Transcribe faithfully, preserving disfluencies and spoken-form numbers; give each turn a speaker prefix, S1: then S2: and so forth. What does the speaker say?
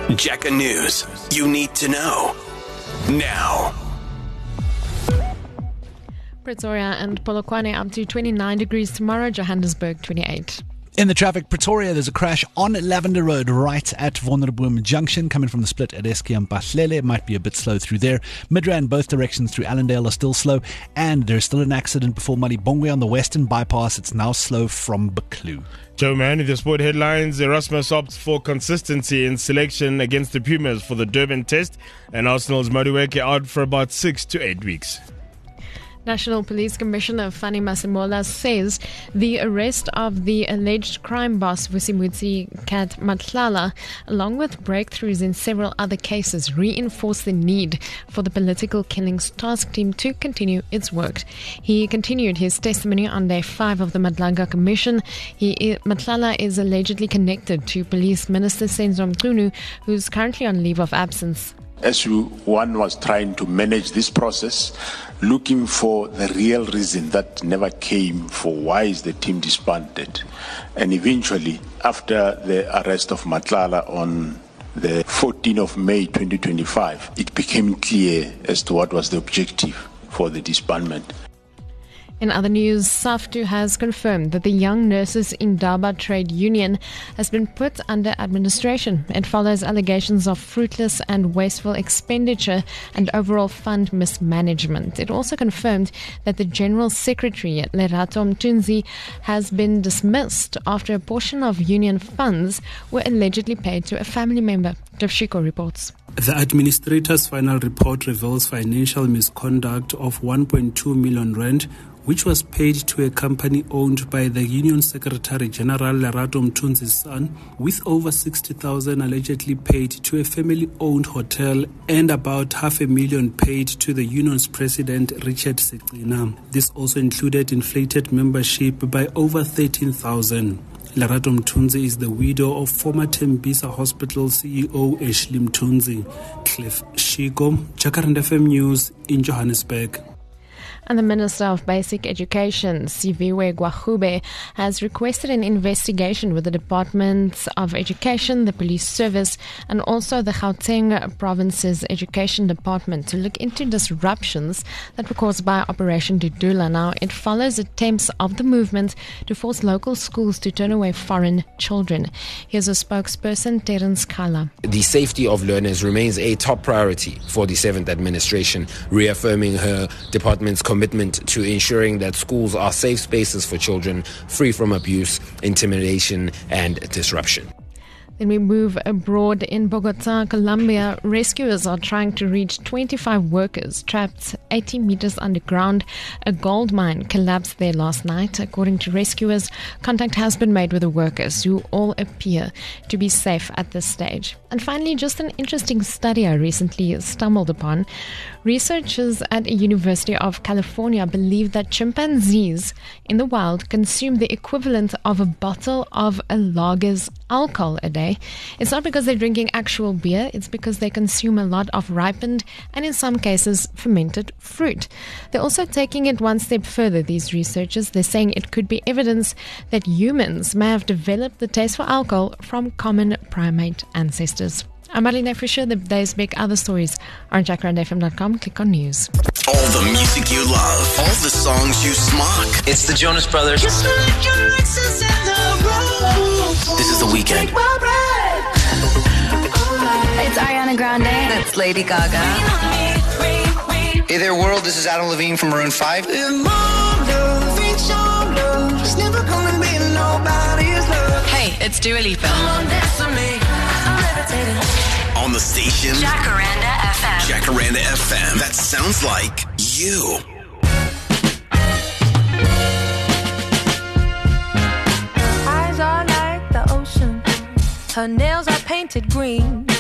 S1: Jackar News. You need to know now.
S2: Pretoria and Polokwane up to twenty-nine degrees tomorrow, Johannesburg twenty-eight.
S3: In the traffic, Pretoria, there's a crash on Lavender Road right at Wonderboom Junction, coming from the split at Eskom Bahlele. It might be a bit slow through there. Midrand, both directions through Allendale are still slow, and there's still an accident before Malibongwe on the western bypass. It's now slow from Buccleuch.
S4: Joe Man, with the sport headlines, Erasmus opts for consistency in selection against the Pumas for the Durban Test, and Arsenal's Madueke out for about six to eight weeks.
S2: National Police Commissioner Fanny Masemola says the arrest of the alleged crime boss Vusimuzi Kat Matlala, along with breakthroughs in several other cases, reinforce the need for the Political Killings Task Team to continue its work. He continued his testimony on day five of the Madlanga Commission. He, Matlala is allegedly connected to Police Minister Senzo Mchunu, who's currently on leave of absence.
S5: As you, one was trying to manage this process, looking for the real reason that never came for why is the team disbanded. And eventually, after the arrest of Matlala on the fourteenth of May twenty twenty-five, it became clear as to what was the objective for the disbandment.
S2: In other news, SAFTU has confirmed that the Young Nurses Indaba Trade Union has been put under administration. It follows allegations of fruitless and wasteful expenditure and overall fund mismanagement. It also confirmed that the General Secretary, Lerato Mtunzi, has been dismissed after a portion of union funds were allegedly paid to a family member. Devshiko reports.
S6: The administrator's final report reveals financial misconduct of one point two million rand, which was paid to a company owned by the Union Secretary General Lerato Mtunzi's son, with over sixty thousand allegedly paid to a family-owned hotel and about half a million paid to the union's president Richard Sekina. This also included inflated membership by over thirteen thousand. Lerato Mtunzi is the widow of former Tembisa Hospital C E O Ashley Mtunzi. Cliff Shiko, Jacaranda F M News in Johannesburg.
S2: And the Minister of Basic Education, Siviwe Gwachube, has requested an investigation with the Department of Education, the Police Service, and also the Gauteng Province's Education Department to look into disruptions that were caused by Operation Dudula. Now, it follows attempts of the movement to force local schools to turn away foreign children. Here's a spokesperson, Terence Kala.
S7: The safety of learners remains a top priority for the seventh administration, reaffirming her department's commitment commitment to ensuring that schools are safe spaces for children, free from abuse, intimidation, and disruption.
S2: Then we move abroad. In Bogota, Colombia, rescuers are trying to reach twenty-five workers trapped eighty meters underground. A gold mine collapsed there last night. According to rescuers, contact has been made with the workers, who all appear to be safe at this stage. And finally, just an interesting study I recently stumbled upon. Researchers at a University of California believe that chimpanzees in the wild consume the equivalent of a bottle of a lager's alcohol a day. It's not because they're drinking actual beer, it's because they consume a lot of ripened and in some cases fermented fruit. They're also taking it one step further, these researchers. They're saying it could be evidence that humans may have developed the taste for alcohol from common primate ancestors. I'm Marlene Fisher. The day's big other stories are on jacaranda f m dot com. Click on news.
S1: All the music you love, all the songs you smock.
S8: It's the Jonas Brothers.
S1: This is The Weeknd.
S9: It's Ariana Grande.
S10: It's Lady Gaga.
S8: Hey there, world. This is Adam Levine from Maroon five.
S10: Hey, it's Dua Lipa.
S1: On the station,
S9: Jacaranda F M.
S1: Jacaranda F M. That sounds like you.
S11: Eyes are like the ocean. Her nails are painted green.